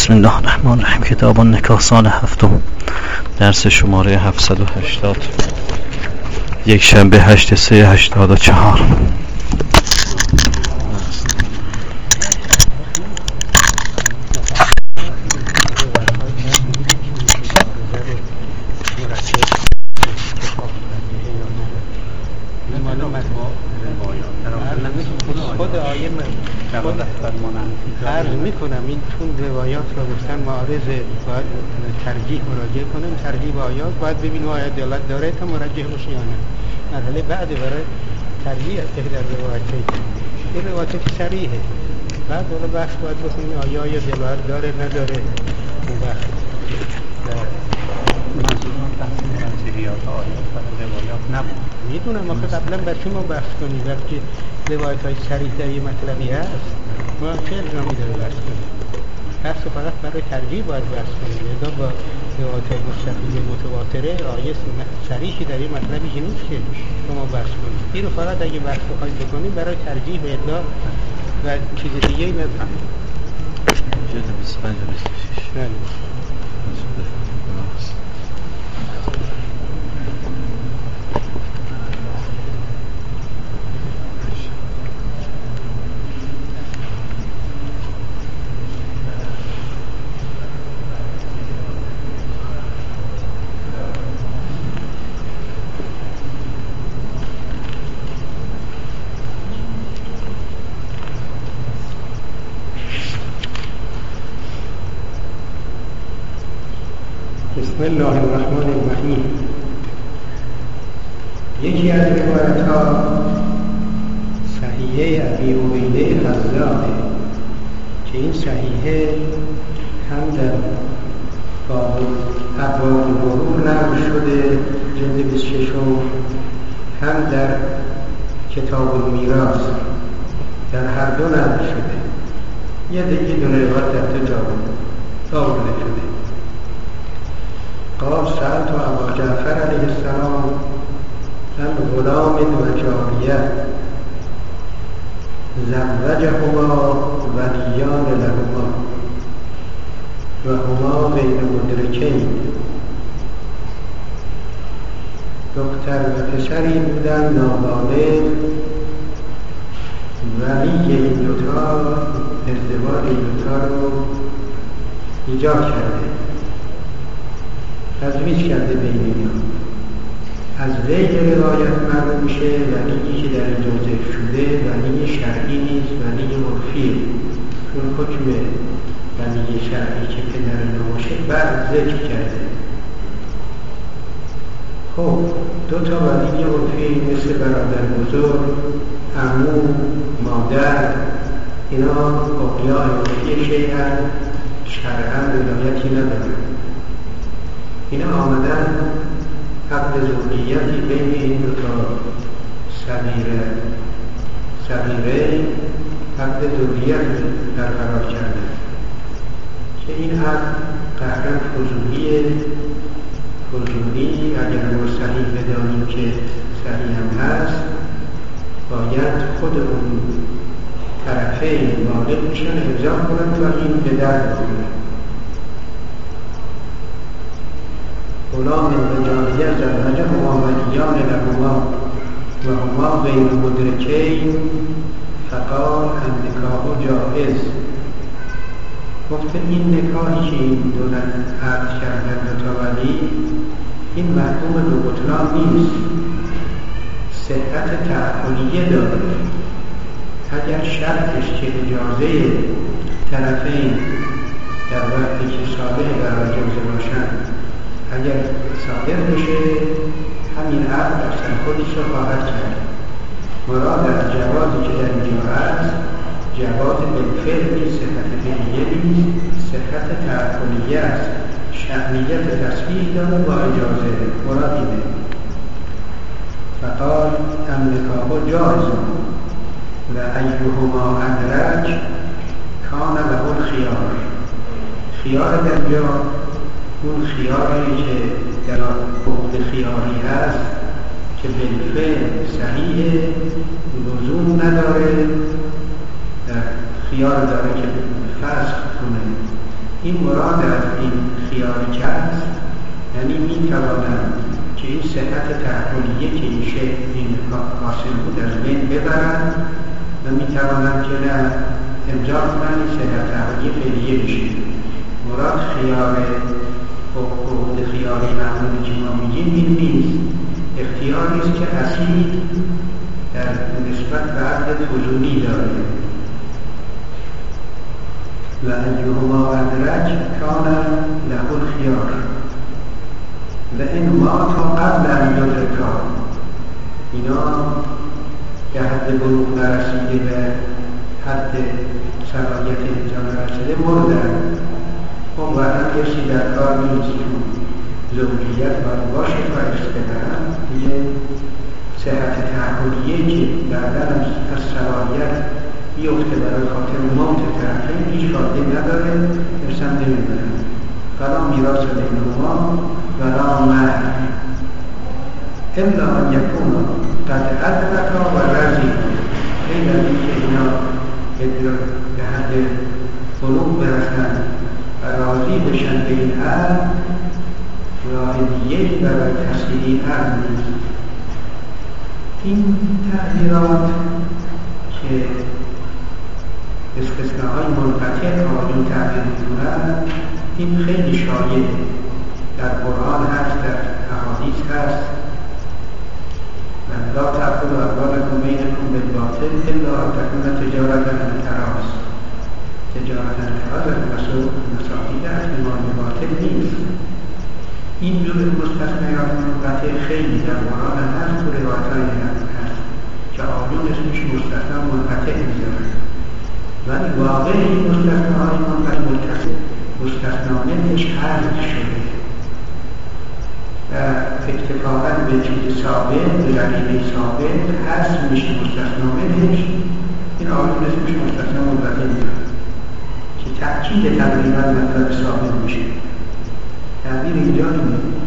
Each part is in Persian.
بسم الله الرحمن الرحیم. کتاب النکاح سال هفتم، درس شماره 780، یک شنبه 8/3/84. عرض میکنم این چون روایات را گفتن معارض باید ترجیح مراجعه کنیم، ترجیح با آیات باید ببینیم آیا دلالت داره تا مراجعه باشه یا نه. مرحله بعد برای ترجیح در روایت‌های این روایت صریحه، بعد حالا بحث باید بکنیم آیا دلالت داره نداره. اون بحث منظورم بحث منزلیات آیات و روایات نبود. میدونم آخه قبلا بر چی ما بحث کنیم وقتی روایت‌های صریح در یه مطلبی هست ما چه الزامی داره بحث کنیم؟ بحث فقط برای ترجیح باید بحث کنیم. اذا با روایت‌های مستفیض متواتره آیه صریحی در یه مطلبی که نیست که شما بحث کنیم. این رو فقط اگه بحث بخواید بکنیم برای ترجیح و ادعا و چیز دیگه‌ای نداریم. جلد 25 و 26. بسم الله الرحمن الرحیم. یکی از روایت‌ها صحیحه ابی عبیده خزاعه که این صحیحه هم در ابواب البروع نقل شده جلد 26 هم در کتاب المیراث در هر دو نقل شده. یه دونه روایت در تو آورده شده. قال سألت ابا جعفر علیه السلام عن غلام و جاریه زوجهما ولیان لهما و هما غیر مدرکین. دختر و پسری بودن نابالغ، ولی این دوتا ازدواج این دوتا رو ایجاد کرده، تزویج کرده بین اینا. از وی روایت معلوم میشه ولی که در اینجا ذکر شده ولی شرعی نیست، ولی عرفیه. چون حکم ولی شرعی که پدر نباشه بعد ذکر کرده. خب دو تا ولی عرفی مثل برادر بزرگ، عمو، مادر، اینا اولیاء عرفی شیعن شرعا ولایتی ندارن. اینا آمدن عقد زوجیتی بین این دوتا صغیره عقد زوجیت برقرار کردن که این عقد قهرن فضولی اگر ما صحیح بدانیم که صحیح هم هست باید خود اون طرفین بالغ میشن امضا کنن تا این به درد بخوره. غلام و جاریه زوجهما ولیان لهما و هما غیر مدرکین فقال النکاح جائز. گفته این نکاحی که این دو عقد کردن دوتا ولی این محکوم به بطلان نیست، صحت تعقلیه داره. اگر شرطش که اجازه طرفین در وقتی که صالح برای جوزه باشن اگر صادر بشه همین عقد اصلا خودش رو خواهد کرد. مراد از جوازی که در اینجا هست جواز بالفعل نیست، صحت فعلیه نیست، صحت تعقلیه است. شأنیت تصحیح داره با اجازه. مراد اینه. فقال النکاح جائز و ایهما ادرک کان له الخیار. خیار در جا اون خیاری که در حقوق خیاری هست که بالفعل صحیح لزوم نداره، خیار داره که فسخ کنه این مراد از این خیال کس، یعنی می توانند که این صحت تحولیه که این شکل این حاصل بود از بین ببرند و می توانند که نه امضا کنند این صحت تحولیه فعلیه بشه. مراد خیال عقود خیال معمولی که ما میگیم این نیست. اختیاری است که اصیل در نسبت به عقد فضولی داره. و ایهما ادرک کان له الخیار و این مات قبل ان یدرکا، اینا که حد بلوغ نرسیده به حد صلاحیت انسان نرسیده مردن. اون وقت کسی در کار نیست چون زوجیت باید باشه تا استقرار دیگه صحت تحولیه که بعداً از صلاحیت بیفته برای خاطر موت طرفین هیچ فایده نداره، ارسم نمیبرن. فلا میراث بینهما ولا مهر الا ان یکونا قد ادرکا و رضیا، غیر از اینکه اینا به حد بلوغ برسن و راضی بشن به این حد، راه دیگه‌ای برای تسهیل عقد نیست. این تغییرات که استثناءهای منقطع آیون تغییر می‌کنند این خیلی شایع در قرآن هست، در احادیث هست. لا تأکلوا أموالکم بینکم بالباطل الا ان تکون تجارة عن تراض. تجارت عن تراض از مساعید از مال باطل نیست. این جور مستثنیات منقطع خیلی در قرآن هست و روایت‌های هست که آیون اسمش مستثنا منقطع می‌ذارن، ولی واقع این مستثناهای منقطع مستثنانهش حذف شده و اکتفاقاً به چیز ثابت، به قرینه ثابت حذف میشه مستثنانهش. این آیون اسمش مستثنا منقطع می‌ذارن که تأکید تقریباً مطلب ثابت میشه. تعبیر اینجا نمید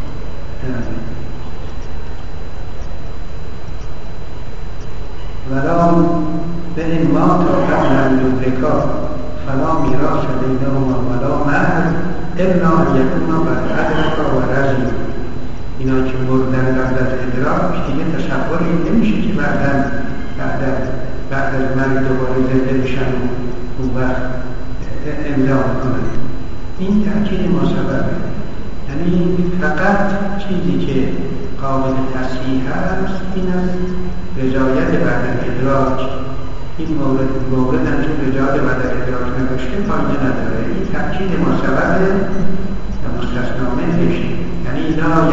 ولا به این ما تا قبل ان یدرکا فلا میراث بینهما ولا مهر الا ان یکونا قد ادرکا و رضیا. اینا که مردن قبل از ادراک دیگه تصور این نمیشه که بعد از مرگ دوباره زنده بشن و اون وقت امضا کنن. این تأکید مسببه، یعنی فقط چیزی که قابل تصحیح هست این از رضایت بعد از ادراک. این مورد هم چون رضایت بعد از ادراک نباشه فایده نداره. این تأکید مسببه و مستثنا منهش، یعنی لا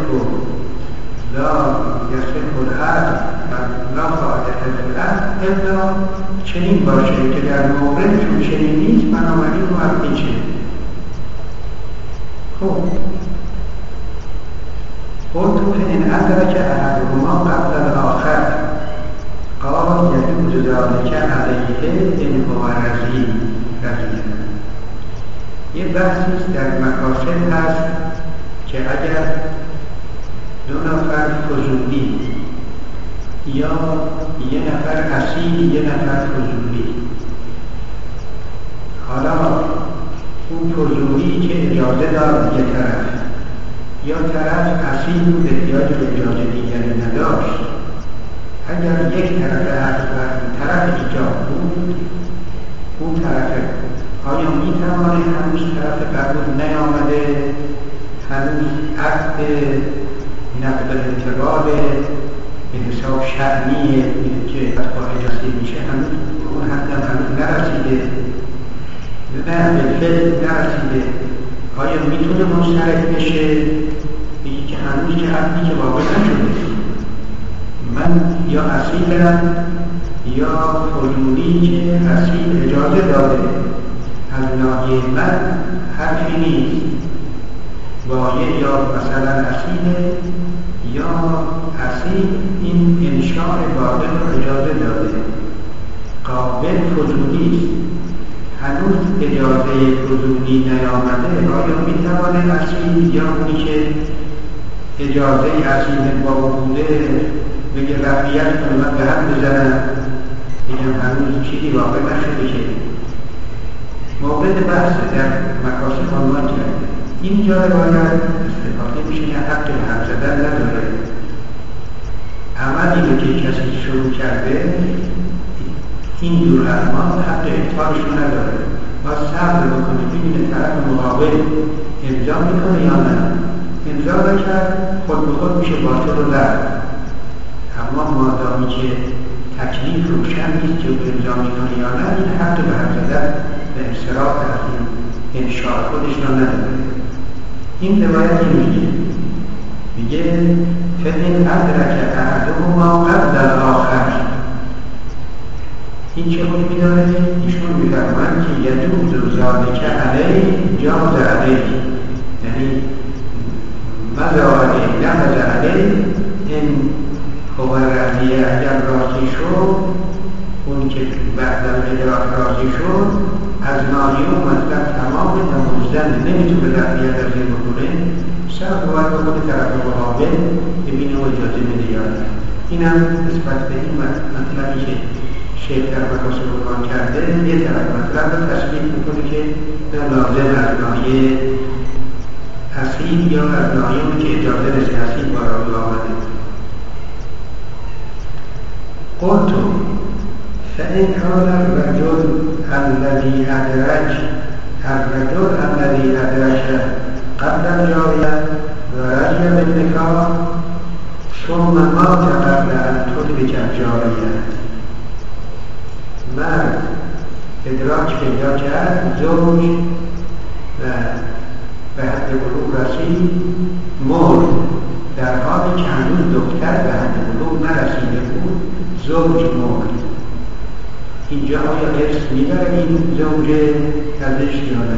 یصح العقد لا فائدة للعقد الا چنین باشه که در مورد چون چنین نیست بنابراین باید میشه. خب قلت فإن أدرك أحدهما قبل الآخر قال يجوز ذلك عليه إن هو رضی. یه بحثی در مقاصد هست که اگر دو نفر فضولی یا یه نفر اصیل یه نفر فضولی، حالا اون فضولی که اجازه داد یه طرف یا طرف اصیل بود احتیاج به اجازه دیگری نداشت، اگر یک طرف عقد و طرف ایجاب بود اون طرف آیا میتوانه هنوز طرف قبول نیامده هنوز عقد نقل انتقال به حساب شأنیه که با اجازه میشه هنوز اون حدم هنوز نرسیده، نه بالفعل نرسیده، آیا میتونه منصرف بشه بگی که هنوز که عقدی که واقع نشده من یا اصیلم یا فضولی که اصیل اجازه داده از ناحیه من حرفی نیست، واقع یا مثلا اصیله یا اصیل این انشاء باطل رو اجازه داده قابل فضولی است، هنوز اجازه فضولی نیامده، آیا میتوانه اصیل یا اونی که اجازه اصیل با بوده بگه رفعیت کنه من به هم بزنم بگم هنوز چیزی واقع نشده که مورد بحث در مکاسب عنوان کرده. اینجا باید استفاده میشه که حق به حرف زدن نداره. عملی رو که کسی شروع کرده این جور اعمال حق ابطالش رو نداره. باید صبر بکنه ببینه طرف مقابل امضا میکنه یا نه. امضا نکرد خود به خود میشه باطل رو رد. اما مادامی که تکلیف روشن نیست که امضا میکنه یا نه، این حق به حرف زدن به انصراف از این انشاء خودش را نداره. این روایتی میگه فإن أدرك أحدهما قبل الآخر. این چه خود میداره؟ ایشون میفرمایند که یجوز ذلک علیه جاز علیه، یعنی مضى علیه نفذ علیه. این هو رضیه اگر راضی شد، اون که بعد از ادراک راضی شد، از ناحیه و مطلب تمام و مزدن نمیتونه رفعیت از این بکنه، شاید باید با خود طرف مقابل ببینه و اجازه بده یا نه. این هم نسبت به این مطلبی که شیخ در مکاسب بکان کرده، یه طرف مطلب رو تشکیل میکنه که لازم از ناحیه اصیل یا از ناحیه که اجازه رسی اصیل بارا آمده. قلت فإن كان الرجل الذي أدرك قبل الجارية ورجل بالنكاح ثم مات قبل أن تدرك الجارية، مرد ادراک پیدا کرد، زوج و به حد بلوغ رسید، مرد در حالی که هنوز دختر به حد بلوغ نرسیده بود، زوج مرد. اینجا آیا ارث میبره این زوج ازش یا نه؟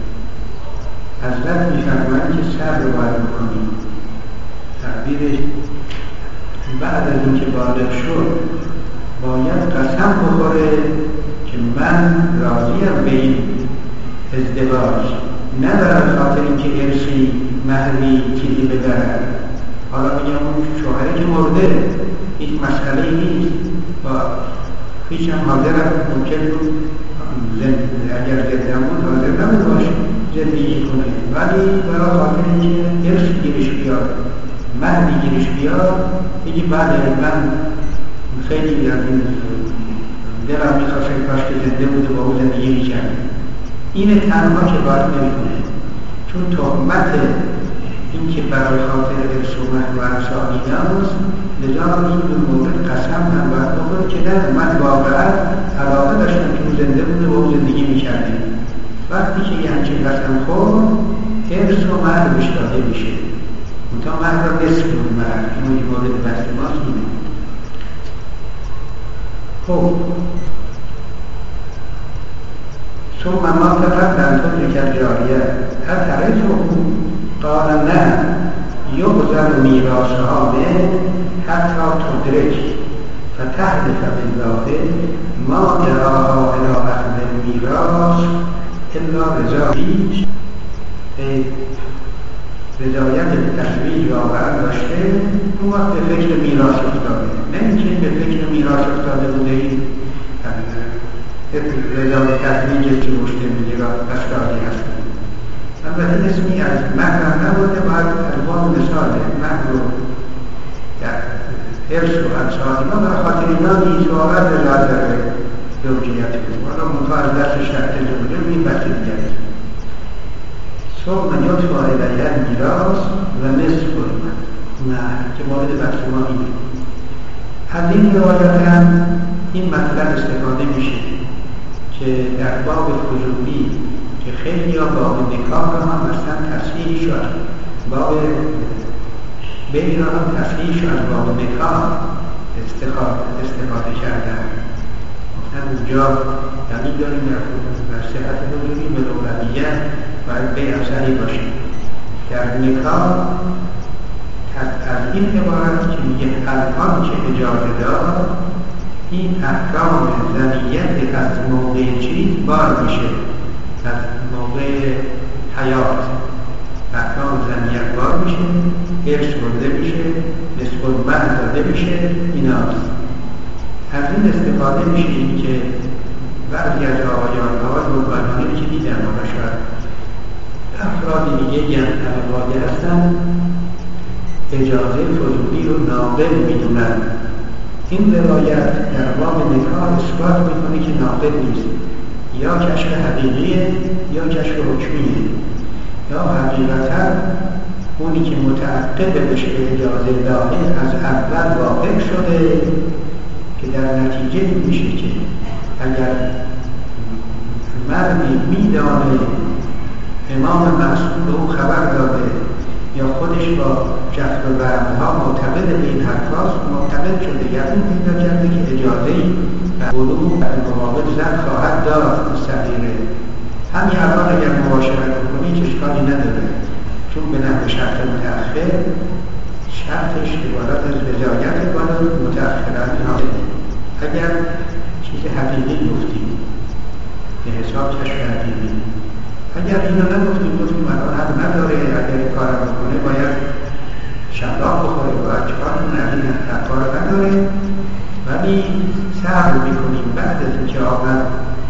حضرت میفرمایند که صبر باید بکنیم. تعبیرش بعد از اینکه بالغ شد باید قسم بخوره که من راضیم به این ازدواج، نه برای خاطر اینکه ارثی مهری چیزی ببرد. حالا میگم اون شوهری که مرده هیچ مسئله نیست، با هیچ هم حاضر ممکن بود اگر زنده بود حاضر نمون باشه زندگی کنه، ولی برای خاطر اینکه ارث گیرش بیاد، مهری گیرش بیاد، میگه بله من خیلی از این دلم میخواست کاش که زنده بود و با او زندگی میکرد. این تنها که باید نمیکنه، چون تهمت این که برای خاطر ارث و مهر و امثال ایناست، لذا این مورد قسم هم باید بخوره که نه، من واقعا علاقه داشتم که او زنده بود و با او زندگی میکردیم. وقتی که یه همچین قسم خورد، ارث و مهر بهش داده میشه، منتها مهر را نصف اون مهر، این مورد بحث ماست اینه. خب ثم مات قبل أن تدرك الجارية أترثه؟ قال نه، یغزل میراثها منه حتی تدرک فتحلف بالله ما دعاها إلى أخذ المیراث الا رضایت. رضایت به تزویج واقعا داشته، اون وقت به فکر میراث افتاده، نه اینکه به فکر میراث افتاده بوده این رضایت تزویج که مشته میگیره پس راضی هستن. البته اسمی از مهرم نبوده، باید از باب مثاله مهر و ارث و امثال اینا برای خاطر اینا نیست، واقعا رضایت داره زوجیت بود، والا منطقه از دست شرط زوجه این بحث دیگر است. ثم یطفع الیه المیراث و نصف المهر که مورد بحث ما اینه. از این روایت هم این مطلب استفاده میشه که در باب فضولی که خیلی ها باب نکاح را هم مثلا تصحیح شد، باب بین را هم تصحیح شد، از باب نکاح استفاده کردن. مثلا اونجا دلیل داریم در صحت فضولی به دولتیت باید بین صحیح باشه. در نکاح از این عبارت که میگه الان که اجازه داد، این احکام زنیت از موقع چیز بار میشه، از موقع حیات احکام زنیت بار میشه، ارث برده میشه، نصف المهر داده میشه. ایناست از این استفاده میشه این که بعضی از آقایان‌ها روبانانی که دیدن حالا شاید افراد دیگه هم طبقاتی هستن اجازه فضولی رو ناقل میدونن. این روایت در باب نکاح اثبات میکنه که ناقل نیست، یا کشف حقیقیه یا کشف حکمیه، یا حقیقتا اونی که متعقب بشه به اجازه داده از اول واقع شده که در نتیجه میشه که اگر مردی میدانه امام معصوم به او خبر داده یا خودش با جفت و برمها معتقد به این حرفاست، معتقد شده یقین پیدا کرده که اجازه‌ای و بلوغ در مقابل زن خواهد داد صغیره، همین الان اگر مباشرت کنی هیچ اشکالی نداره، چون به نحو شرط متأخر شرطش عبارت از رضایت بالا متأخرا ناقصه. اگر چیز حقیقی گفتیم به حساب کشف حقیقی، اگر اینو نگفتیم الان حق نداره، اگر کار بکنه باید شراب بخوره، باید چکار کنه، این کار نداره، ولی صبر میکنیم بعد از اینکه آمد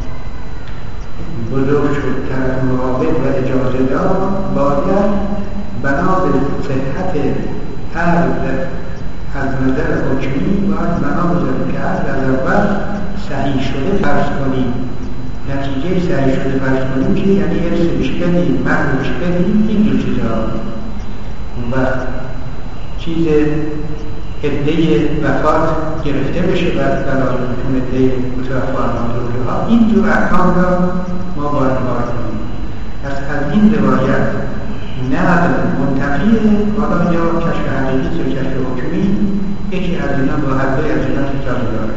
بزرگ شد طرف مقابل و اجازه داد، باید بنا به صحت عقد از نظر حکمی باید بنا بذاریم که عقد از اول صحیح شده فرض کنیم، نتیجه صحیح شده فرض کنیم که یعنی ارث بش بدیم، مهر بش بدیم، این دو چیزها. اون وقت چیز عده وفات گرفته بشه بعد برایتون عده متوفانان دورها، این دو احکام را ما باید بار کنیم. پس از این روایت نقل منتفیه، حالا یا کشف حقیقی یا کشف حکمی، یکی از اینا با هر دوی از اینا کتابی داره.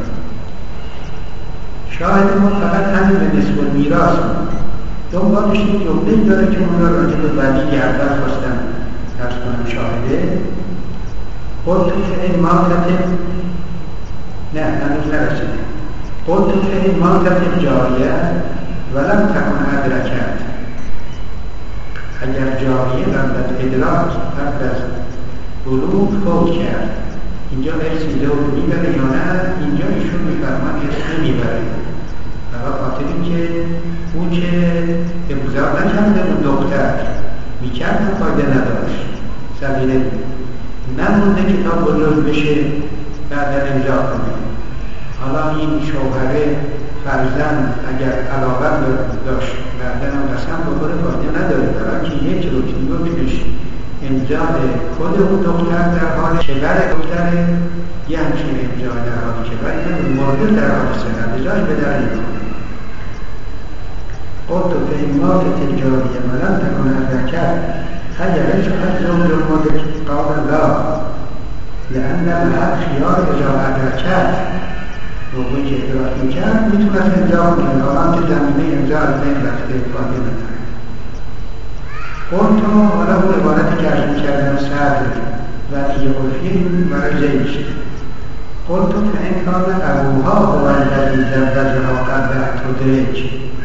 شاهد ما فقط همین به نسبت میراث بود. دنبالش این جمله داره که اون را راجع به ولی اول خواستم درس کنم. شاهده قلت فإن ماتت نه هنوز نرسیده. قلت فإن ماتت جاریه ولم تکن ادرکت، اگر جاریه قبل از ادراک قبل از بلوغ فوت کرد، اینجا ارث زوج میبره یا نه؟ اینجا ایشون میفرمان ارث نمیبره، برای خاطر اینکه اون که ابزار نکرده اون دختر میکرد فایده نداشت، صغیره نمونده که تا بزرگ بشه بعد امضا کنه. حالا این شوهره فرزند اگر علاقه داشت بعدن هم قسم بخوره فایده نداره، برای که یک رکنش امضا خود اون دختر در حال کبر دختره، یه همچین امضا در حال کبر، این مرده در حال سنت ازای به در میکنه. قلت و فهمات تجاریه ولم تکن ادرکت اگر شد زوج المدرک قال لا لأن لها خیار اجا ادرکت، موقعی که ادراک میکرد میتونست امضا کنه، حالا که زمینه امضا از بین رفته فایده نداره. قلت حالا اون عبارتی که ارز میکردم صدر و دیگه عرفی برای زیش. قلت فإن کان ابوها هو الذی زوجها قبل ان تدرک،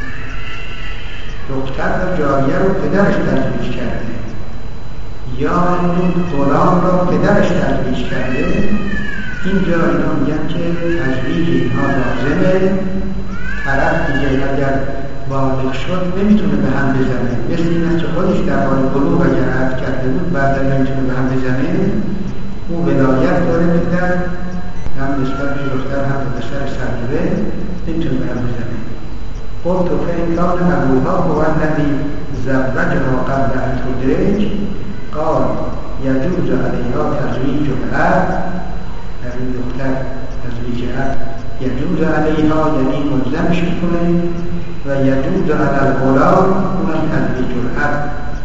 دختر و جاریه رو پدرش تزویج کرده یا اون غلام رو پدرش تزویج کرده، اینجا اینا میگن که تزویج اینها لازمه. طرف دیگه اگر بالغ شد نمیتونه به هم بزنه، مثل این است که خودش در حال بلوغ اگر عقد کرده بود بعد نمیتونه به هم بزنه، اون ولایت داره پدر هم نسبت به دختر هم به پسر صغیره نمیتونه به هم بزنه. قلت فإن کان ابوها هو الذی زوجها قبل ان تدرک قال یجوز علیها تزویج العبد، در این دختر تزویج عبد یجوز علیها یعنی ملزمش کنه، و یجوز علی الغلام اونم تزویج العبد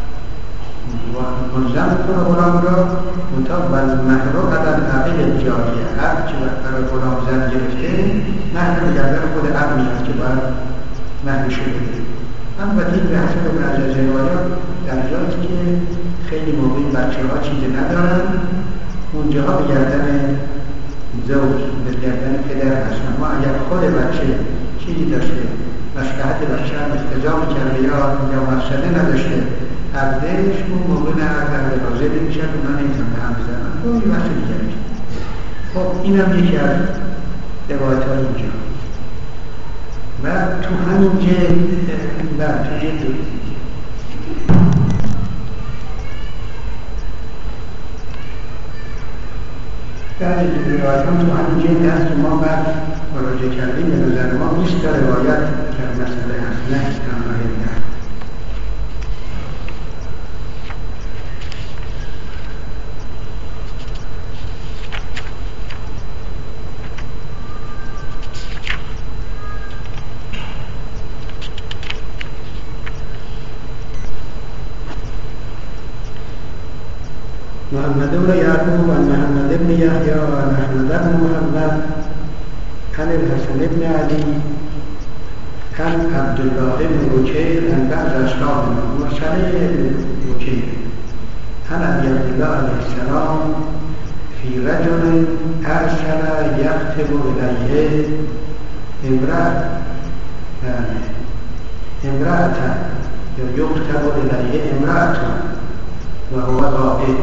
ملزم کنه غلام را مطابق المهر علی العقل جاریه، عبد که برای غلام زن گرفته مهر گردن خود عبد میاد که باید مهرش بده. البته این به حسب بعضی از روایات در جایی که خیلی موقع بچه ها چیزی ندارن اونجاها به گردن زوج به گردن پدر هستن. ما اگر خود بچه چیزی داشته مصلحت بچه هم اقتضا میکرده یا مفسده نداشته عبدش، اون موقع نه عقد حاضر میشد، اونا نمیتونن به هم بزنن، اون بحث دیگه میشه. خب این هم یکی از روایت های اینجا. و تو همین جلد تو جلد در روایت هم تو همین جلد هست که ما بعد مراجعه کردیم به نظر ما 20 تا روایت در مسئله هست، نه تنها نه. محمد بن يعقوب عن محمد بن يحيى عن أحمد بن محمد عن الحسن بن علي عن عبد الله بن بكير عن بعض أصحاب مرسله بكير عن أبي عبد الله عليه السلام في رجل أرسل يكتب إليه امرأة يكتب إليه امرأة وهو غائب.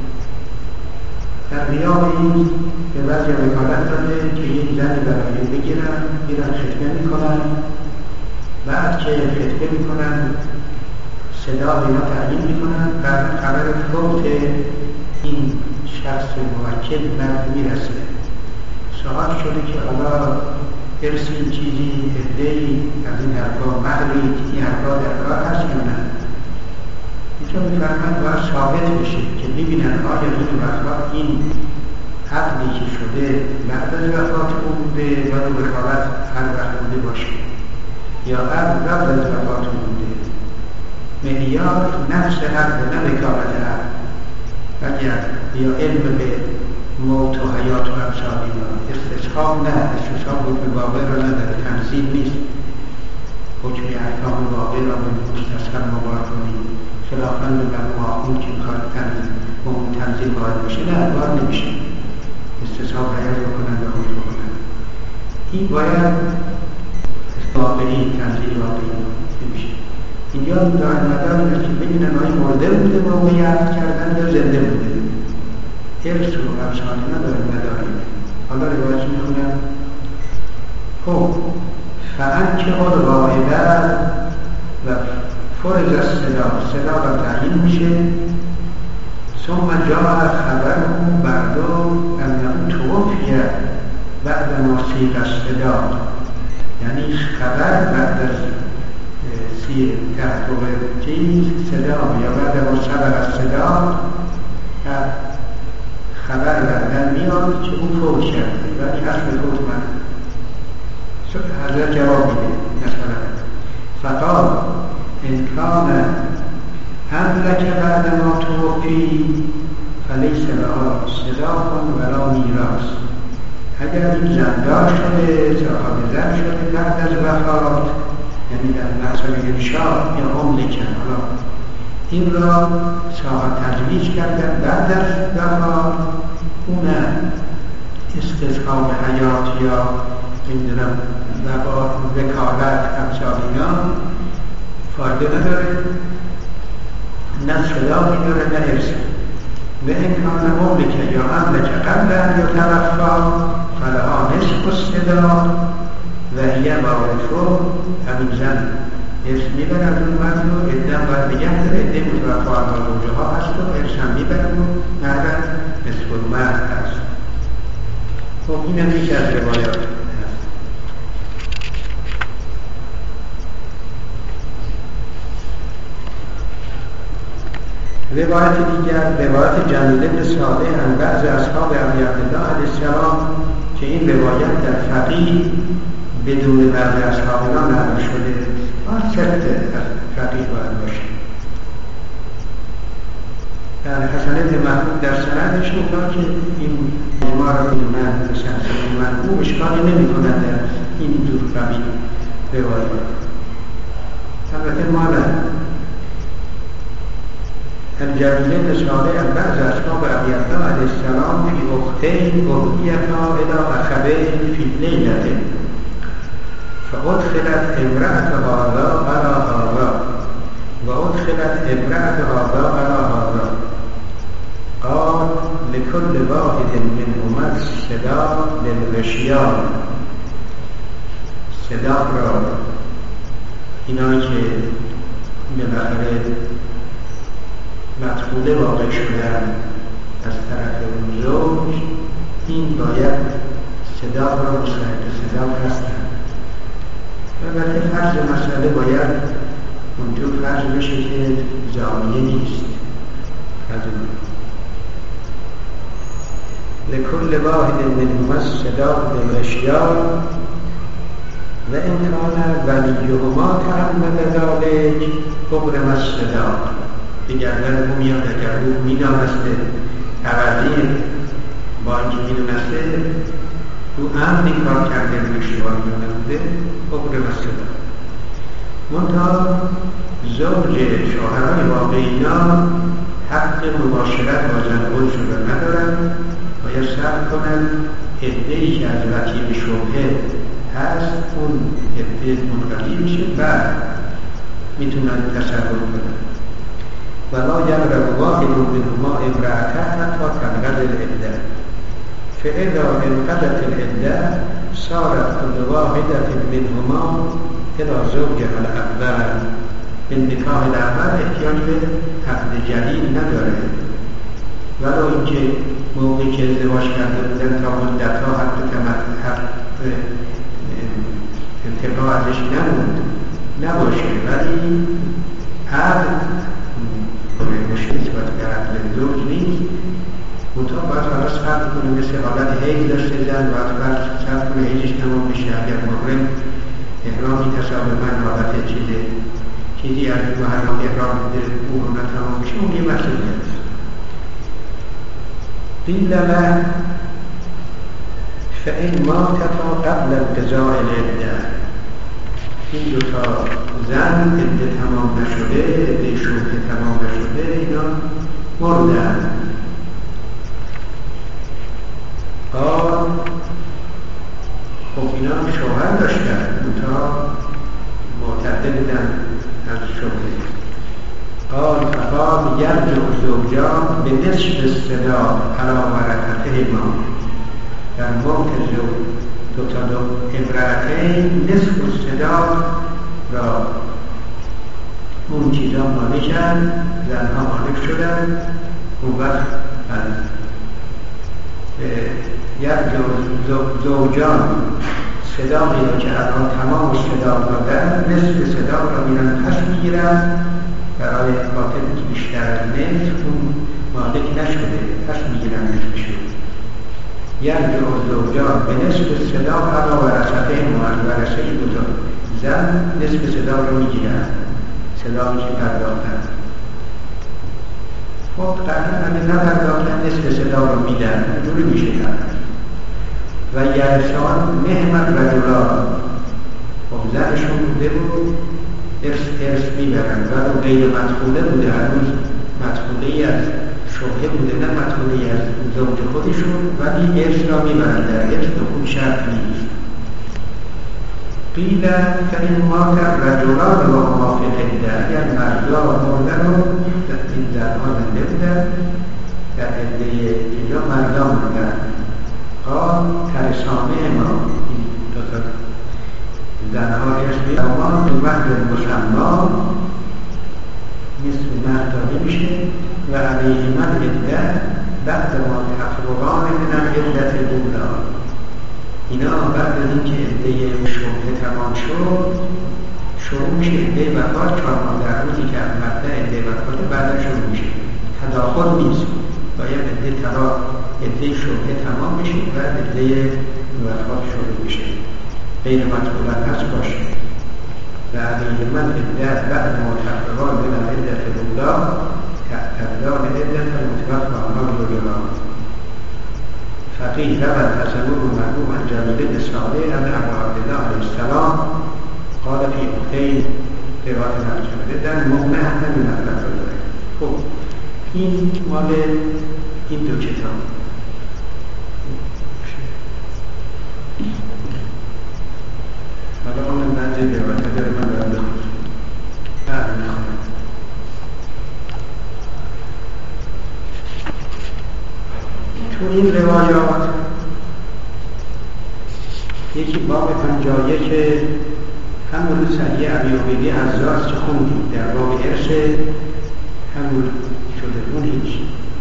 در ریاض این به بعضی وکالت داده که یک زنی برای بگیرن خطبه میکنن، بعد که خطبه میکنن صدا اینا تعیین میکنن و خبر فوت این شخص موکل بعد میرسه. سوال شده که حالا ارسی چیزی ادهی از این حرفا مهری این حرفا در کار هست یا نه؟ اینجا میفرمند باید ثابت بشه که ببینن آیا این وقتا این عقلی که شده بعد از وفات او بوده و دو وکالت هر وقت بوده باشه یا قبل از وفات او بوده. معیار نفس عقل نه وکالت عقل. اگر یا علم به موت و حیات و امثال اینا استصحاب نه، استصحاب حکم واقع را نداره، تنزیل نیست. حکم احکام واقع را به مستصحب مبارک کنید خلافاً به مرحوم که میخواد تنزیل وارد بشه نه وارد نمیشه، استصحاب حیات بکنن و حکم بکنن. این باید واقعی تنزیل واقعی نمیشه. اینجا در نظر است که ببینن آیا مرده بوده موقعی عقد کردن یا زنده بوده. ارث و امثال نداره. حالا روایت میخونم خب فانکحوا الغائبة و فرض صدا و تعیین میشه. ثم جاء خبره بعد انه توفی بعد ما صیغ الصدا، یعنی خبر بعد از تحقق چیز صدا یا بعد ما صبر الصدا خبر بعدن میاد که اون فوت کرده ولی اصل فوت من حضرت جواب میده مثلا فقال ان کان املک بعد ما توفی فلیس لها صداق ولا میراث. اگر این زندار شده صاحب زن شده بعد از وفات، یعنی در مسئله انشاء یا املک، حالا این را صاحب تجویز کردن بعد از وفات، اون استصحاب حیات یا نمیدونم وکالت امثال اینا فایده نداره، نه صداقی داره نه ارثی. و این کان مملکه یا املک قبل ان یتوفی فلها نصف الصداق و هی وارثه. همین زن ارث میبره از اون مرد رو، عده باید نگه داره، عده متوفا از زوجه ها هست و ارث هم میبره و مرد نصف المرد هست. خب این هم یکی از روایات هست. روایت دیگر روایت جمیل بن صالح عن بعض اصحاب ابی عبدالله علیه السلام که این روایت در فقیه بدون بعض اصحاب اینا نقل شده، ست از فقیه باید باشه. در حسن بن محمود در سندش میگه که این ما را میدونن مثلا محمود اشکالی نمی کنند در این جور فقیه روایت. البته ما نه الجلیل بن صالح عن بعض اصحاب ابی عبدالله علیه السلام فی اختین اهدیتا الی اخوین فی لیلة فادخلت امرأة هذا على هذا و ادخلت امرأة هذا على هذا قال لكل واحد منهما الصداق للغشيان صداق را اینایی که بالاخره مدخوله واقع شدن از طرف اون زوج، این باید صداق را مستحق صداق هستند. و البته فرض مسئله باید اونجور فرض بشه که زانیه نیست. لکل واحد منهما الصداق بالغشیار و این کان ولیهما تعمد ذلک حرم الصداق. دیگر اون میاد اگر او میدانسته عوضی با اینکه میدونسته او امن این کار کرده و اشتباه میدونسته حرم الصداق. منتها زوج شوهران واقعینا حق مباشرت با زن شده ندارن، باید صبر کنن عده‌ای که از وکیل شبهه هست اون عده منقضی میشه بعد میتونن تصرف کنن. ولا یقرب واحد منهما امرأته حتی تنقضی العده فاذا انقضت العده صارت كل واحدة منهما الى زوجها الاول. این نکاح الاول احتیاج به عقد جدید نداره، ولو اینکه موقعی که ازدواج کرده بودن تا مدت‌ها حق انتقاء ازش نباشه، ولی عقد مشکل نسبت به عقد زوج نیست. منطقه باید حالا صبر کنه، مثل حالت حیض داشته زن باید صبر کنه حیضش تمام بشه. اگر محرم احرامی تصادفاً حالت چیزی از محرم احرام بوده اون تمام بشه، اون یه مسئله است. قیل له فإن ماتتا قبل انقضاء العده. این دوتا زن عده تمام نشده، عده شبهه تمام نشده، اینا مردن. قال خب اینا شوهر داشتن دوتا معتقد بودن از شبهه. قال فقال یرجع زوجان به نصف الصداق علی ورثتهما. در موت دوتا امرأتین نصف الصداق را اون چیزا مالکن، زنها مالک شدن. اون وقت یرجع زوجان صداقی را که الان تمام صداق دادن نصف صداق را میرن پس میگیرن برای خاطر که بیشتر از نصف اون مالک نشده، پس میگیرن نصفشون. یرجع زوجان به نصف صداق علی ورثتهما، از ورثه دوتا زن نصف صداق رو میگیرن، صداقی که پرداختن. خب قطعا اگه نپرداختن نصف صداق رو میدن، جوری میشه کرد. و یرثان نعمت رجلان. خب زنشون بوده بود ارث میبرن، ولی غیر مدخوله بوده، هنوز مدخوله ای از شبهه بوده، نه مدخوله ای از زوج خودشون، ولی ارث را میبرن. در ارث دخول شرط نیست. قیل فإن مات رجلان و هما فی العده. اگر مردا مردن و این زنها زنده بودن در عده اینجا مردا مردن، قال ترسانه ما این دوتا زنها ارث امان به وحد مسما مثل مردانه میشه و علیه من عده بعد ما تفرقان من عدت دولا. اینا بعد از اینکه عده شبهه تمام شد شروع میشه عده وفات 4 ماه در روزی که مبدأ عده وفات بعد شروع میشه. تداخل نیست، باید عده شبهه تمام بشه بعد عده وفات شروع میشه. غیر مطلوبت هست باشه. و علیه من عده بعد متفرقان من عدت دولا تعتبدان عدت المتوفى عنها دولا. فقیه رود تصور مرحوم عن جمیل بن صالح عن ابو عبدالله علیه السلام قال فی اختین روایت نقل شده در مقنع همین مطلب رو داره. خب این مال این دو کتاب. حالا اون نزد روایت داره، من دارم بخونم. تو این روایات یکی باب 51 همون صحیح ابی عبیده حزاز که خوندیم در باب ارث همون شده اون هیچ،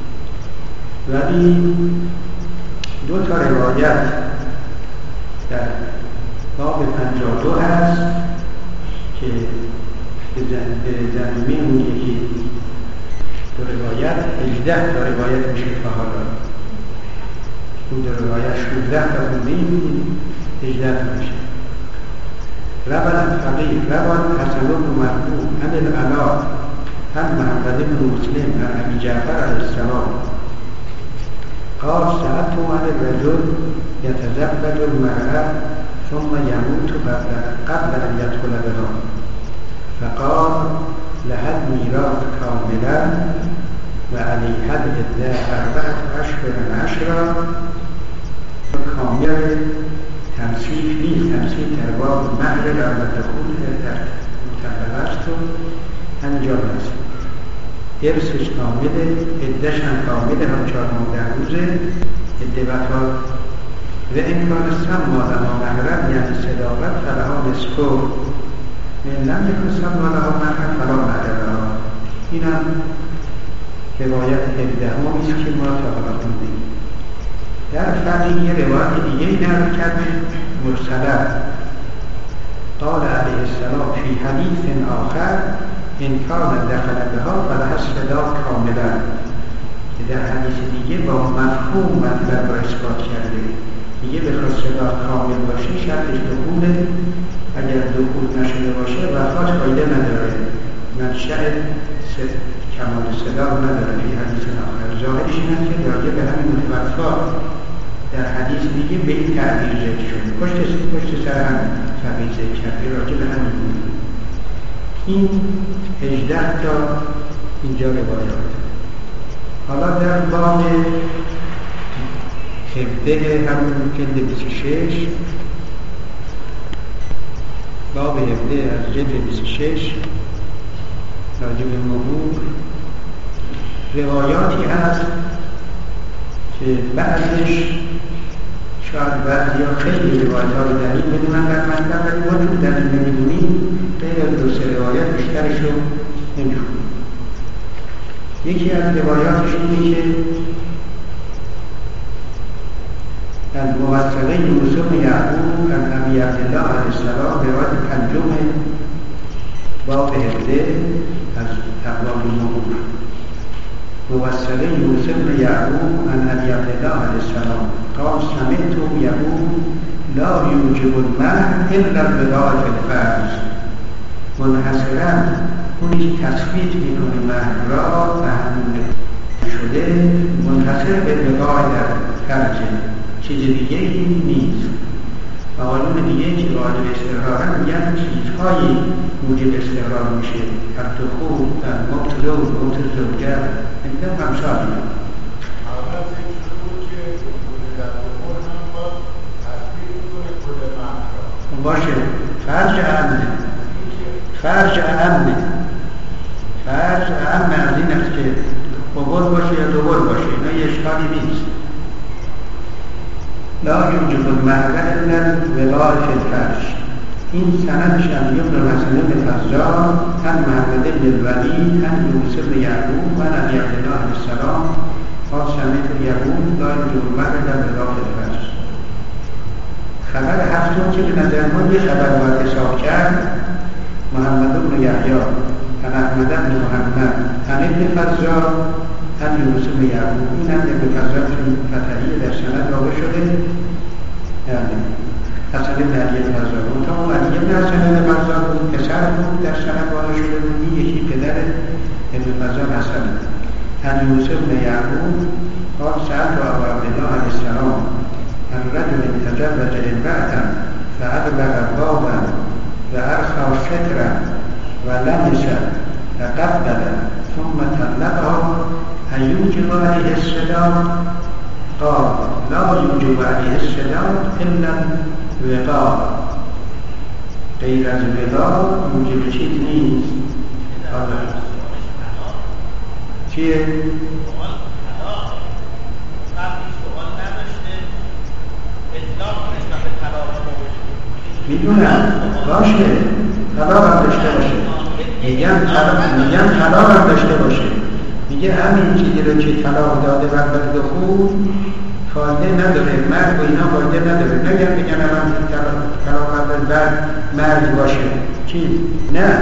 ولی دو تا روایت در باب 52 هست که به زمینه اون یکی دو روایت 18 تا روایت میشه تا حالا اون دو روایت 16 تا خوندیم 18 تا میشه. روان الفقیه روان حسن بن مرفوع عن العلاء عن محمد بن مسلم عن ابی جعفر علیه السلام قال سألت عن الرجل يتزوج المرأة ثم يموت قبل أن يدخل بها فقال لها الميراث كاملا وعليها الإداء 4 أشهر 10 کامل تمثیل نیست، تمثیل در باب مهر البته خود در مطلقه است و انجام است. ارثش کامله، عده‌ش هم کامله، هم 14 روزه عده وفات و امکان سما لها مهرم یعنی صداقت فلها نصفه من لم یکن سما لها مهرم فلا مهر لها. این هم روایت 17 است که ما تا حالا خوندیم. در فقیه یه روایت دیگه ای نقل کرده مرسله قال علیه السلام فی حدیث آخر ان کان دخل بها فلها الصداق کاملا، که در حدیث دیگه با مفهوم مطلب را اثبات کرده. دیگه بخواد صداق کامل باشه شرطش دخوله، اگر دخول نشده باشه وفات فایده نداره، منشأ کمال صداق نداره. فی حدیث آخر ظاهرش این است که راجع به همین متوفا در حدیث دیگه به این تعبیر ذکر شده، پشت سر هم تعبیر ذکر کرده راجع به همین بود. این 18 تا اینجا روایات. حالا در باب 17 همون جلد 26 باب 17 از جلد 26 راجع به مهور روایاتی هست که بعضش شاید بعضی ها خیلی روایت ها رو دلیل بدونن در مطلب، ولی ما چون دلیل نمیدونیم غیر از 2 روایت بیشترش رو نمیخونیم. یکی از روایاتش اینه که از موصله یوسف یعقوب از ابی عبدالله علیه السلام روایت 5 باب 17 از ابواب المهور. موصله یوسف یعقوب عن ابی عبدالله علیه السلام قال سمعت یقول لا یوجب المهر الا الوداع فی الفرض. منحصرا اونی که تثبیت میکنه مهر را فهمون شده منحصر به وداع در فرضه، چیز دیگه این نیست. آقایون دیگه که واجب استقرارن میگن چیزهایی موجب استقرار میشه، الدخول در موت زوجه میگن همسایی باشه. فرج امنه فرج امن از این است که قبول باشه یا دوبل باشه، اینا یه اشکالی نیست. لا یوجب المهر الا الولاء فی الفرج. این سندش از ابن حسن بن فزار عن محمد بن الولید عن یوسف بن یعقوب عن ابی عبدالله علیه السلام قال سمعت یقول لا یوجب المهر الا الولاء فی الفرج. خبر هفتم که به نظر ما یه خبر باید حساب کرد، محمد بن یحیی عن احمد بن محمد عن ابن فزار عن یوسف بن یعقوب. این هم ابن فزار چون فتحی در سند واقع شده، یعنی حسن بن علی فزار تا اون علی بن حسن بن فزار بود پسر بود در سند واقع شده بود، این یکی پدر ابن فزار حسن. عن یوسف بن یعقوب قال سألت ابا عبدالله علیه السلام عن رجل تزوج امرأة فأبلغ بابا وأرخى سترا ولمس فقبل ثم طلقها هل يوجب عليه الصداق؟ قال لا يوجب عليه الصداق إلا الوقاء. غیر از وقاء موجب چیز نیست. چیه؟ میدونم باشه طلاق هم داشته باشه، میگم طلاق هم داشته باشه، میگه همین چیزی رو که طلاق داده بعد از دخول فایده نداره، مرگ و اینا فایده نداره. نگم بگن الان طلاق قبل بعد مرگ باشه چی؟ نه.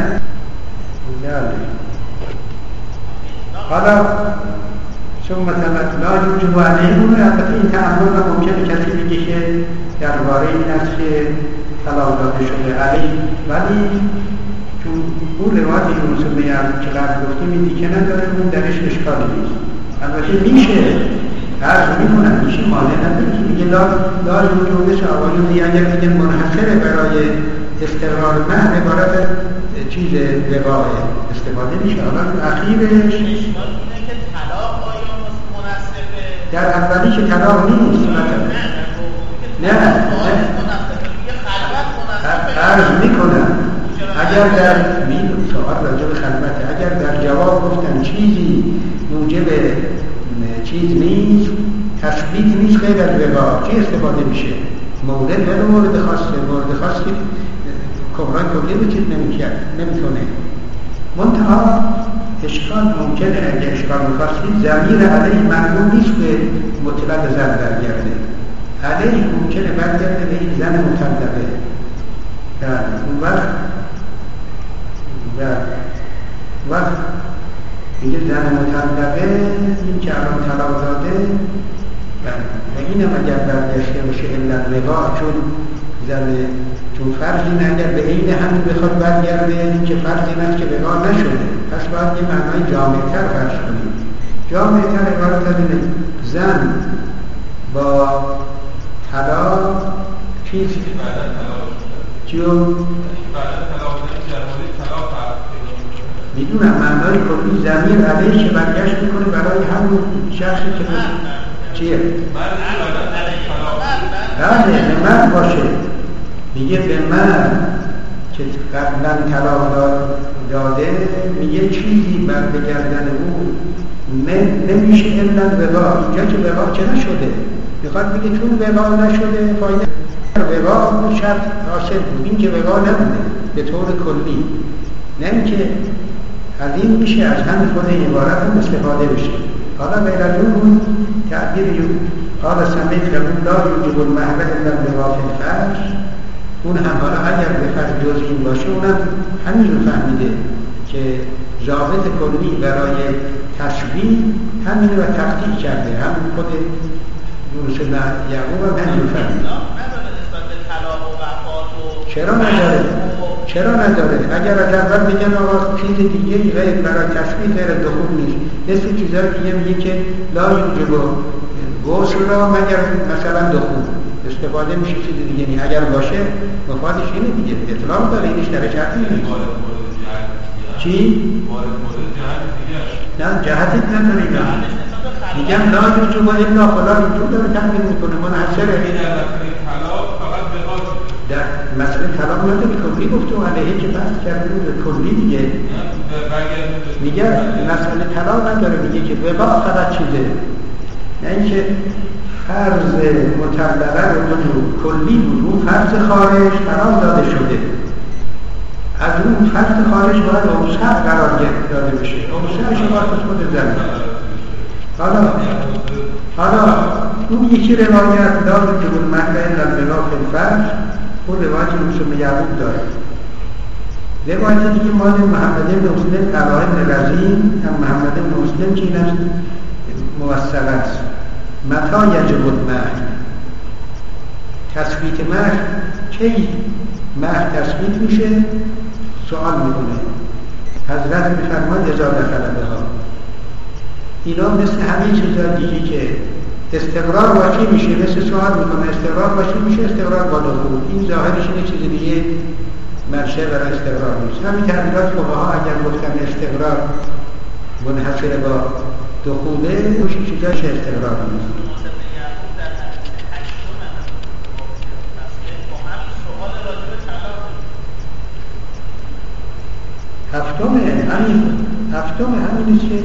حالا چون مثلا لا یوجب علیهم، البته این تعامل را ممکنه کسی بگه که درباره این است که طلاق داده شده علیه، ولی چون اون روایت یونس بن یعقوب که قبل گفتیم این دیگه نداره، اون درش اشکالی نیست. البته میشه عرض میکنم میشه مانع نداره که میگه لا یوجب آقایون دیگه اگر میگه منحصره برای استقرار مهر عبارت چیز وقاع استفاده میشه. حالا اخیرش در اولی که طلاق نیست نه عرض میکنم اگر در سوال راجع به خلوته، اگر در جواب گفتن چیزی موجب چیز نیست، تثبیت نیست غیر از وقاع، چی استفاده میشه؟ مورد ولی مورد خاص که کبران کلی رو چیز نمیتونه. منتها اشکال ممکنه، اگه اشکال میخواستید ضمیر علیه معلوم نیست به مطلق زن برگرده، علیه ممکنه برگرده به این زن مطلقه. اون وقت میگه زن مطلقه این که الان طلاق داده و اینم اگر برگشته باشه علت وقاع، چون فرضی نه اگر به عین همین بخواد برگرده، این که فرضی نه که وقاع نشده، پس باید یه معنای جامع‌تر فرض کنیم. جامع‌تر عبارت از اینه زن با طلاق چیز میدونم معنای کلی ضمیر علیه که برگشت میکنه برای همون شخصی که چیه؟ بله به من باشه، میگه به من که قبلا طلاق داده، میگه چیزی بر بگردن او نمیشه الا وقاع، اینجا که وقاع چه نشده، میخواد بگه چون وقاع نشده فایده وقاع شرط حاصل بود، این که وقاع نبوده به طور کلی، نه اینکه از این میشه از همین خود عبارت هم استفاده بشه. حالا غیر از اون تعبیر قال سمیت لهم لا یوجب المهر الا الوقاع فی الفرج، اون هم حالا اگر به فرض جز این باشه اونم همینجور فهمیده که ضابط کلی برای تشبیه همین رو تقطیع کرده، همین خود یونس بن یعقوب هم همینجور فهمیده. چرا نداره؟ اگر از اول بگن آقا چیز دیگه غیر برای تشبیه غیر دخول نیست، مثل چیزایی که میگه که لا یوجب غسل را مگر مثلا دخول استفاده میشه، چیز دیگه نیست. اگر باشه مفادش اینه دیگه، اطلاق داره، اینش در جهتی نیست. چی؟ نه جهتی نداره اینا، میگم لا یوجب الا فلان تو داره تحمیل میکنه منحصره در مسئله طلاق نداره، کلی گفته و علیه که بحث کرده به کلی دیگه میگه مسئله طلاق نداره، میگه که وقاع فقط چیزه، نه اینکه فرض مطلقه رو کلی بود، اون فرض خارج طلاق داده شده، از اون فرض خارج باید اوسع قرار داده بشه، اوسعش باید خود زمین. حالا اون یکی روایت داره که اون مهر الا الوقاع فی الفرج، اون روایت یونس بن یعقوب داره. روایت دیگه مال محمد بن مسلم قواعد رزین هم محمد بن مسلم که اینم موثق است. متى یجب المهر، تثبیت مهر کی مهر تثبیت میشه؟ سوال میکنه حضرت میفرماید اذا دخل بها. اینا مثل همه چیزا دیگه که استقرار واقعی میشه، مثل سوال میکنه استقرار واقعی میشه، استقرار با دخول، این ظاهرش اینه چیز دیگه مرشه برای استقرار نیست. همین تعبیرات فقها اگر گفتن استقرار منحصر با دخوله، اون چیزاش استقرار نیست. هفتم همین نیست که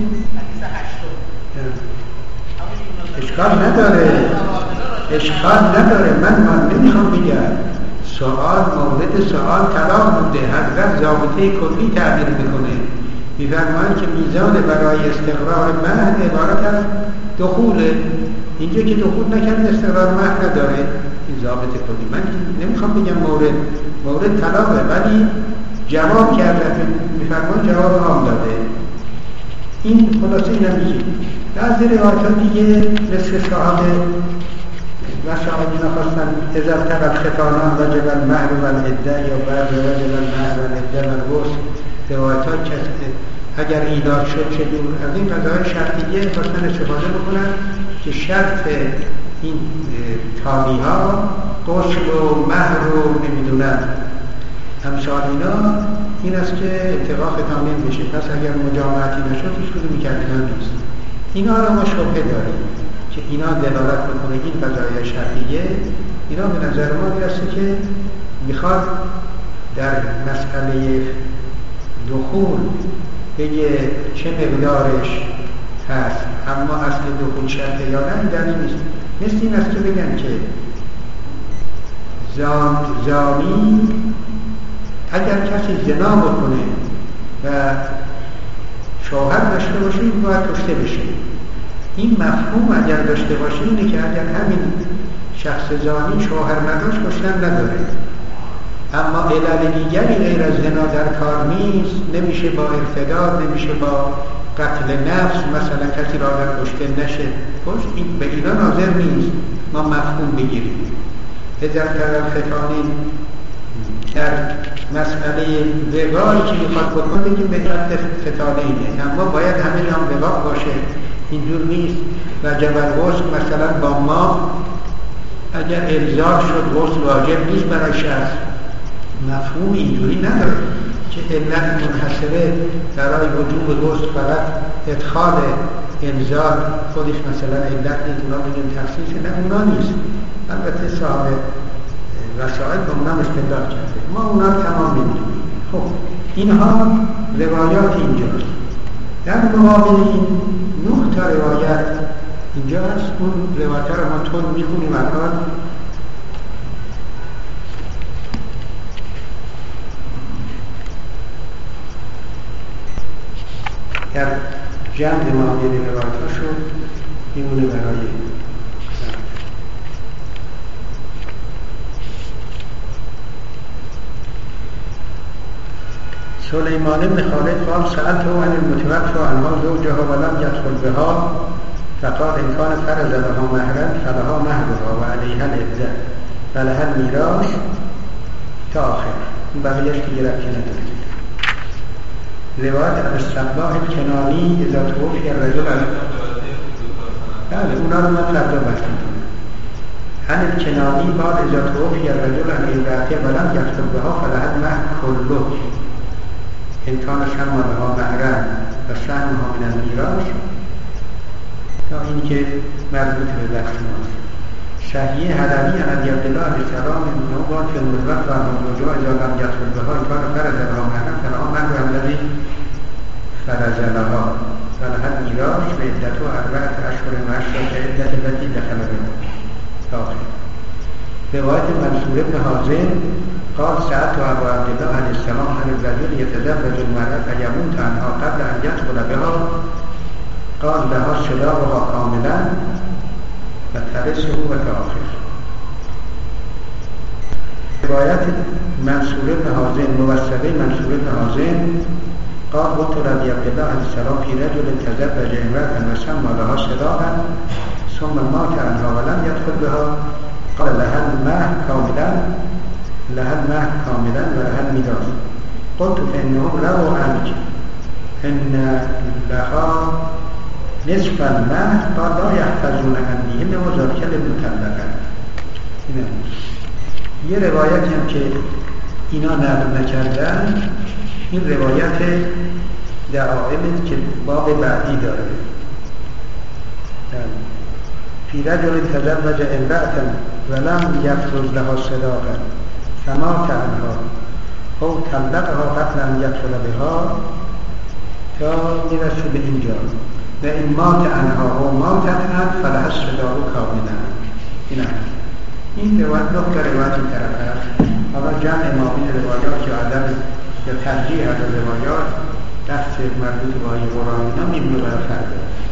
اشکال نداره، من نمیخوام بگم سوال مورد سوال طلاق بوده. حضرت ضابطه کلی تعبیر میکنه، میفرماید که میزان برای استقرار مهر عبارت از دخوله. اینجا که دخول نکرد استقرار مهر نداره. این ضابطه کلی. من نمیخوام بگم مورد طلاقه، ولی جواب کرده، میفرماید جواب عام داده. این خلاصه این هم میگه. بعضی روایات دیگه مثل صاحب مسائل اینا خواستن اذا التقى الختانان وجب المهر والعده یا بعد وجب المهر والعده والغسل. روایات که اگر ایلاد شد چه دور از این قضاهای شرطیه خواستن استفاده بکنن که شرط این تابی ها غسل و مهر رو نمیدونن. امثال اینا این است که اتفاق ختانین بشه. پس اگر مجامعتی نشد هیچ کدوم کردن نیست. اینا رو ما شبهه داریم که اینا دلالت میکنه این قضایای شرطیه. اینا به نظر ما میرسه که میخواد در مسئله دخول بگه چه مقدارش هست، اما اصل دخول شرطه یا نه در این نیست. مثل این است که بگن که زانی اگر کسی زنا بکنه و شوهر داشته باشه این باید کشته بشه. این مفهوم اگر داشته باشه اینه که اگر همین شخص زانی شوهر نداشت کشتن نداره، اما علل دیگری غیر از زنا در کار نیست، نمیشه با ارتداد، نمیشه با قتل نفس مثلا کسی را در کشته نشه کشت، این به اینا ناظر نیست. ما مفهوم بگیریم اذا طرف ختانین در مسئله وقایی که میخواد بکنه بگیم به حد ختانینه، اما باید همه هم وقا باشه. اینجور نیست. و جبل غسل مثلا با ما اگر الزام شد غسل واجب نیست برای شخص. مفهوم اینجوری نداره که علت منحصره برای وجوب غسل فقط ادخال انزال خودش مثلا علت نیست، اونا بگیم تخصیص نه، اونا نیست. البته صاحب وسائل با اونا استدلال کرده، ما اونا رو تمام نمیدونیم. خب اینها روایات اینجاست. در مقابل این 9 تا روایت اینجا هست. اون روایت رو ما تون میخونیم الان. در جمع مقابل روایت ها شد میمونه برای سلیمان بن خالد قال سألته عن المتوفى عنها زوجها ولم يدخل بها فقال إن كان فرض لها مهرا فلها مهرها وعليها العدة فلها الميراث تا آخر. این بقیه‌اش دیگه ربطی نداره. روایت الصباح الکنانی اذا توفی الرجل بله اونا رو من فردا بحث می‌کنم. عن الکنانی بعد اذا توفی الرجل عن امرأته ولم يدخل بها فلها المهر كله إن كان شمع لها مهرا وسهمها من الميراث تا این که مربوط به بحث ماست. صحیح حلبی عن ابی عبدالله علیه السلام انه قال في المتوفى عن زوجها اذا لم يدخل بها إن كان فرض لها مهرا فلها مهر الذي فرض لها فلها الميراث وعدتها 4 أشهر وعشرة كعدة التي دخل بها تا آخر. روایت منصور بن حازم قال سألت أبا عبد الله عليه السلام هل الرجل يتزوج المرأة فيموت عنها قبل أن يدخل بها قال لها صداقها كاملا وترثه وتأخر. روایت منصور بن حازم موثقه منصور بن حازم قال قلت رضي عبد الله عليه السلام في رجل تزوج امرأة وسمى لها صداقا ثم مات عنها ولم يدخل بها قال لها المهر كاملا ولها الميراث. قلت فإنهم رووا عنك إن لها نصف المهر قال لا يحفظون عنهن وذلك للمطلقة. یه روایتی هم که اینا نقل نکردن، این روایت دعائم که باب بعدی داره. فی رجل تزوج امرأة ولم يفرض لها صداقا فمات عنها او طلقها قبل ان يدخل بها تا میرسه به اینجا و این مات عنها و ماتت عنها فلها الصداق کاملا. این روایت 9 تا روایت این طرف هست. حالا جمع ما بین روایات یا عدم یا ترجیح از روایات بحث مربوط به آیه قرآن اینا میمونه برای فردا.